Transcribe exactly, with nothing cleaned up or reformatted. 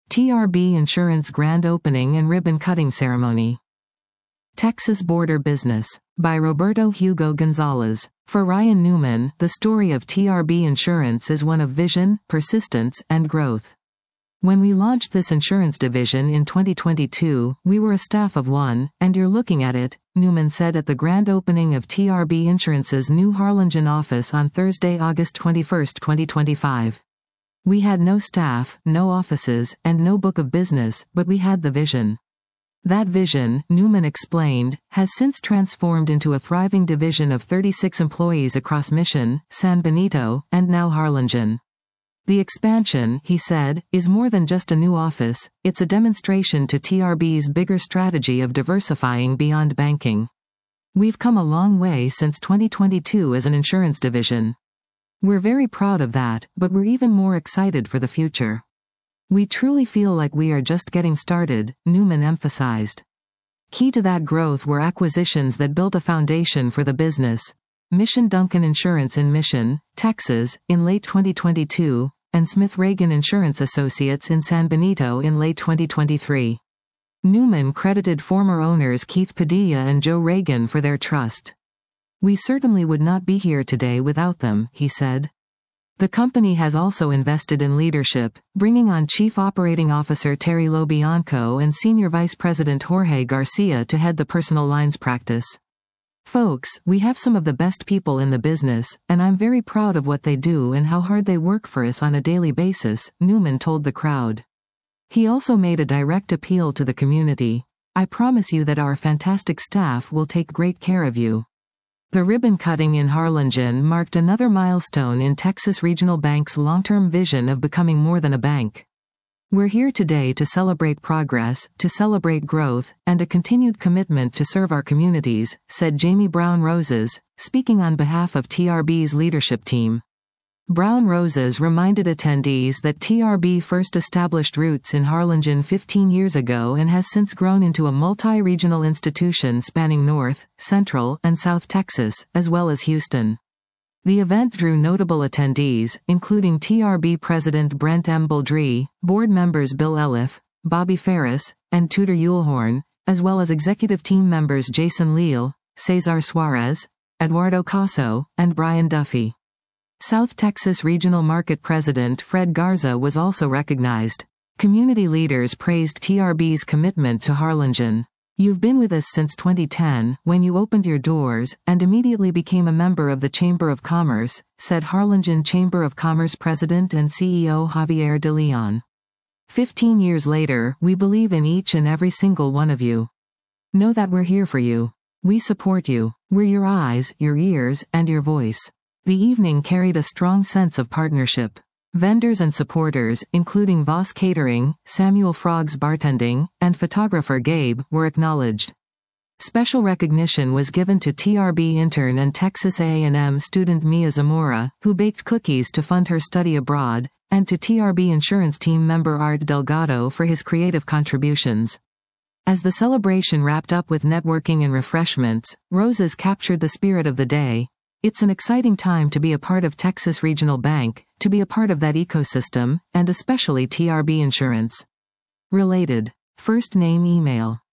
T R B Insurance Grand Opening and Ribbon Cutting Ceremony. Texas Border Business, by Roberto Hugo Gonzalez. For Ryan Newman, the story of T R B Insurance is one of vision, persistence, and growth. When we launched this insurance division in twenty twenty-two, we were a staff of one, and you're looking at it, Newman said at the grand opening of T R B Insurance's new Harlingen office on Thursday, August twenty-first, twenty twenty-five. We had no staff, no offices, and no book of business, but we had the vision. That vision, Newman explained, has since transformed into a thriving division of thirty-six employees across Mission, San Benito, and now Harlingen. The expansion, he said, is more than just a new office, it's a demonstration to T R B's bigger strategy of diversifying beyond banking. We've come a long way since twenty twenty-two as an insurance division. We're very proud of that, but we're even more excited for the future. We truly feel like we are just getting started, Newman emphasized. Key to that growth were acquisitions that built a foundation for the business. Mission Duncan Insurance in Mission, Texas, in late twenty twenty-two, and Smith Reagan Insurance Associates in San Benito in late twenty twenty-three. Newman credited former owners Keith Padilla and Joe Reagan for their trust. We certainly would not be here today without them, he said. The company has also invested in leadership, bringing on Chief Operating Officer Terry Lobianco and Senior Vice President Jorge Garcia to head the personal lines practice. Folks, we have some of the best people in the business, and I'm very proud of what they do and how hard they work for us on a daily basis, Newman told the crowd. He also made a direct appeal to the community. I promise you that our fantastic staff will take great care of you. The ribbon cutting in Harlingen marked another milestone in Texas Regional Bank's long-term vision of becoming more than a bank. We're here today to celebrate progress, to celebrate growth, and a continued commitment to serve our communities, said Jamie Brown Roses, speaking on behalf of T R B's leadership team. Brown Roses reminded attendees that T R B first established roots in Harlingen fifteen years ago and has since grown into a multi-regional institution spanning North, Central, and South Texas, as well as Houston. The event drew notable attendees, including T R B President Brent M. Baldry, board members Bill Eliff, Bobby Ferris, and Tudor Yulhorn, as well as executive team members Jason Leal, Cesar Suarez, Eduardo Caso, and Brian Duffy. South Texas Regional Market President Fred Garza was also recognized. Community leaders praised T R B's commitment to Harlingen. You've been with us since twenty ten, when you opened your doors, and immediately became a member of the Chamber of Commerce, said Harlingen Chamber of Commerce President and C E O Javier de Leon. Fifteen years later, we believe in each and every single one of you. Know that we're here for you. We support you. We're your eyes, your ears, and your voice. The evening carried a strong sense of partnership. Vendors and supporters, including Voss Catering, Samuel Frogg's Bartending, and photographer Gabe, were acknowledged. Special recognition was given to T R B intern and Texas A and M student Mia Zamora, who baked cookies to fund her study abroad, and to T R B insurance team member Art Delgado for his creative contributions. As the celebration wrapped up with networking and refreshments, Roses captured the spirit of the day. It's an exciting time to be a part of Texas Regional Bank, to be a part of that ecosystem, and especially T R B Insurance. Related. First name email.